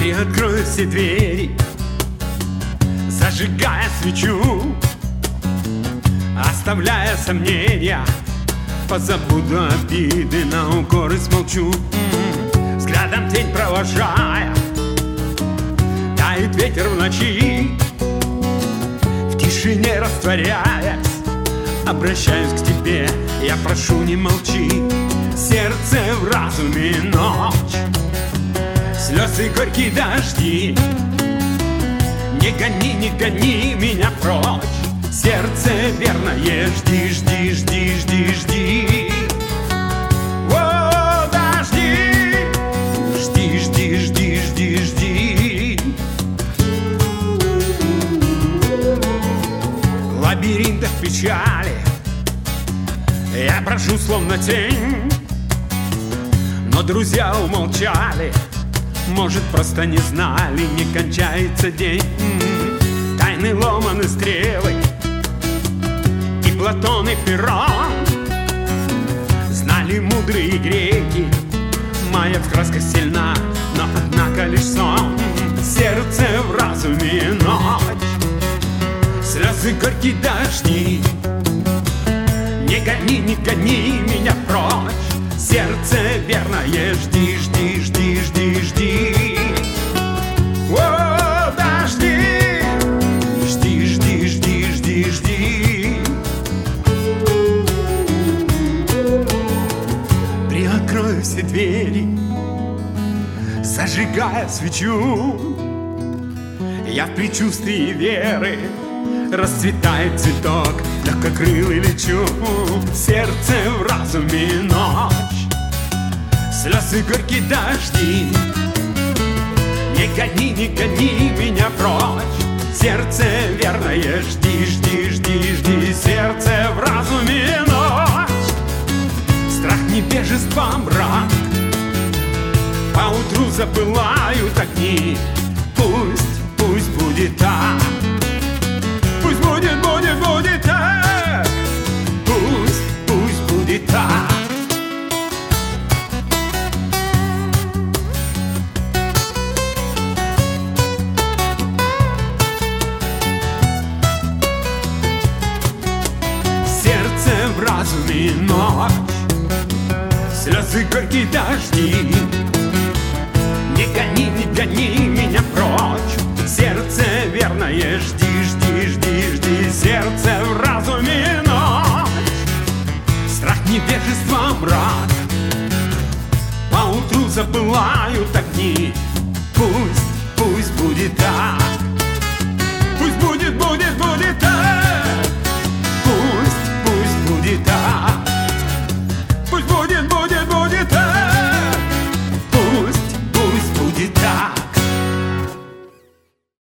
Приоткрою все двери, зажигая свечу, оставляя сомнения, позабуду обиды, на укоры смолчу. Взглядом тень провожая, тает ветер в ночи, в тишине растворяясь, обращаюсь к тебе, я прошу, не молчи. Сердце в разуме ночь, слезы горькие дожди. Не гони меня прочь, сердце верное, жди, жди, жди, жди, жди. О, дожди, жди, жди, жди, жди, жди. В лабиринтах печали я прошу, словно тень, но друзья умолчали, может, просто не знали, не кончается день. Тайны ломаны стрелы, и Платон, и Перрон знали мудрые греки. Моя краска сильна, но однако лишь сон. Сердце в разуме ночь, слезы горькие дожди. Не гони меня прочь, сердце верное, жди, жди, жди, жди, жди. О, дожди, жди, жди, жди, жди, жди. Приоткрою все двери, зажигая свечу, я в предчувствии веры, расцветает цветок, легкокрылый лечу. Сердце в разуме ночь, слезы горькие дожди. Не гони меня прочь, сердце верное, жди, жди, жди, жди. Сердце в разуме ночь, страх невежества мрак, поутру запылают огни. Пусть будет так, пусть будет так, пусть будет так. Сердце в разуме ночь, слезы горькие дожди. Не гони меня прочь, сердце верное, жди, жди, жди, жди. Сердце в разуме ночь, страх невежества мрак, поутру запылают огни. Пусть будет так.